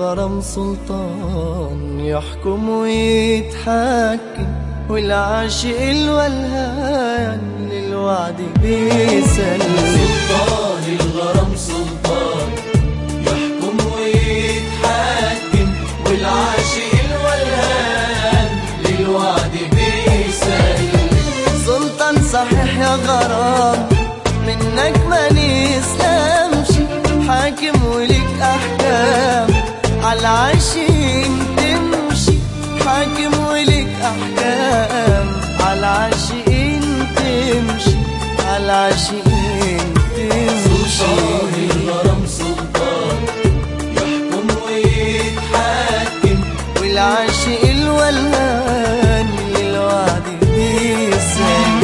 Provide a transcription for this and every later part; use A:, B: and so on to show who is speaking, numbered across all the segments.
A: الغرام سلطان يحكم ويتحكم، والعاشق الولهان للوعد بيسلم.
B: سلطان الغرام سلطان يحكم ويتحكم، والعاشق الولهان للوعد بيسلم.
A: سلطان صحيح يا غرام منك ما نسلمش، حاكم وليك احكام عالعاشقين تمشي، حاكم وليك احكام عالعاشقين تمشي، عالعاشقين تمشي.
B: سلطان الغرام سلطان يحكم ويتحكم،
A: والعاشق الولهان للوعد بيسلم.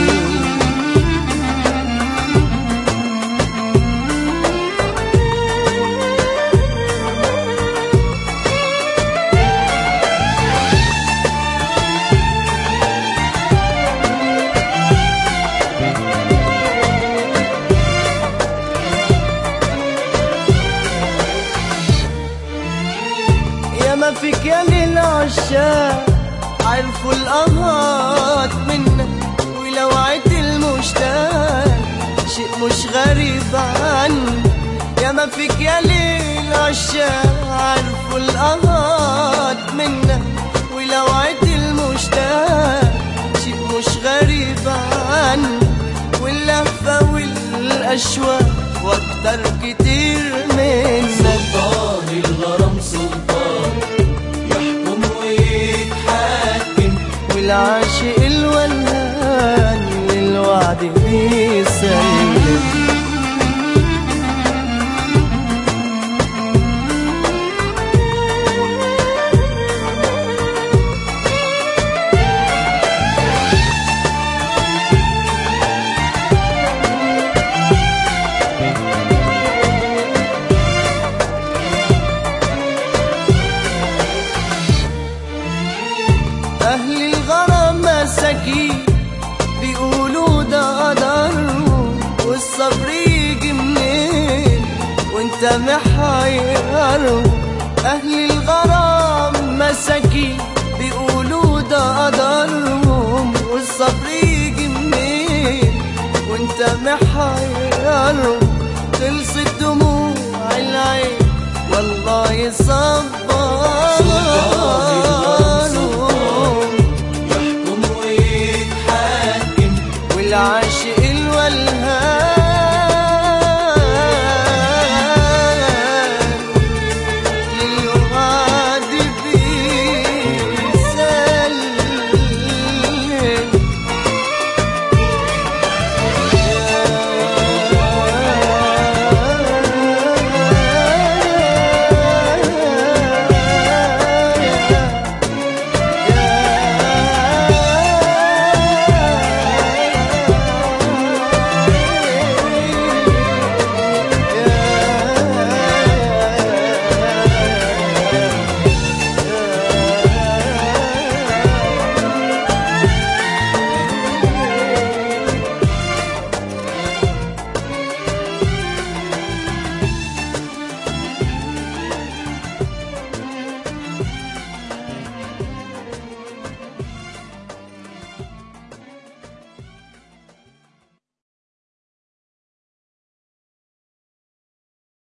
A: ما فيك يا للعشاق عرفوا الأهات منك، ولوعة المشتاق شيء مش غريب عنك. يا ما فيك يا للعشاق عرفوا الأهات منك، ولوعة المشتاق شيء مش غريب عنك. واللهفة والأشواق واكتر كتير منك.
B: سلطان الغرام سلطان يحكم ويتحكم،
A: والعاشق الولهان للوعد بيسلم. أهل الغرام مساكين بيقولوا ده قدرهم، والصبر يجي منين وانت محيرهم. أهل الغرام مساكين بيقولوا ده قدرهم، والصبر يجي منين وانت محيرهم. خلصت دموع العين والله يصبر